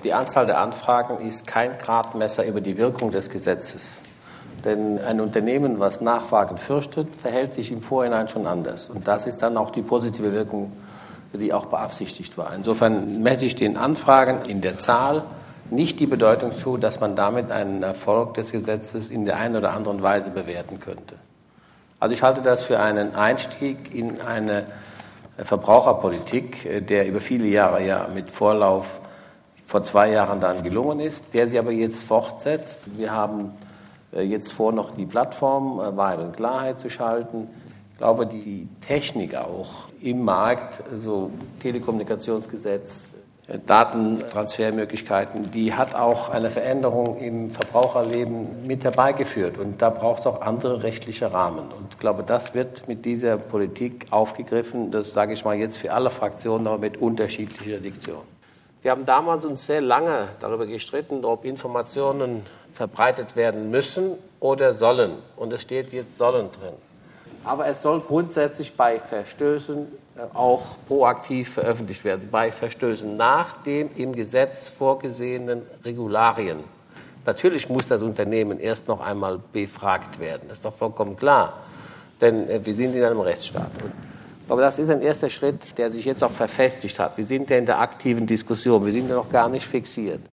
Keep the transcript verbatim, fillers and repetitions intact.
Die Anzahl der Anfragen ist kein Gradmesser über die Wirkung des Gesetzes. Denn ein Unternehmen, was Nachfragen fürchtet, verhält sich im Vorhinein schon anders. Und das ist dann auch die positive Wirkung, die auch beabsichtigt war. Insofern messe ich den Anfragen in der Zahl nicht die Bedeutung zu, dass man damit einen Erfolg des Gesetzes in der einen oder anderen Weise bewerten könnte. Also ich halte das für einen Einstieg in eine Verbraucherpolitik, der über viele Jahre ja mit Vorlauf vor zwei Jahren dann gelungen ist, der sie aber jetzt fortsetzt. Wir haben jetzt vor, noch die Plattform Wahrheit und Klarheit zu schalten. Ich glaube, die Technik auch im Markt, also Telekommunikationsgesetz, Datentransfermöglichkeiten, die hat auch eine Veränderung im Verbraucherleben mit herbeigeführt. Und da braucht es auch andere rechtliche Rahmen. Und ich glaube, das wird mit dieser Politik aufgegriffen. Das sage ich mal jetzt für alle Fraktionen, aber mit unterschiedlicher Diktion. Wir haben damals uns sehr lange darüber gestritten, ob Informationen verbreitet werden müssen oder sollen. Und es steht jetzt sollen drin. Aber es soll grundsätzlich bei Verstößen auch proaktiv veröffentlicht werden. Bei Verstößen nach den im Gesetz vorgesehenen Regularien. Natürlich muss das Unternehmen erst noch einmal befragt werden. Das ist doch vollkommen klar. Denn wir sind in einem Rechtsstaat. Aber das ist ein erster Schritt, der sich jetzt auch verfestigt hat. Wir sind ja in der aktiven Diskussion. Wir sind ja noch gar nicht fixiert.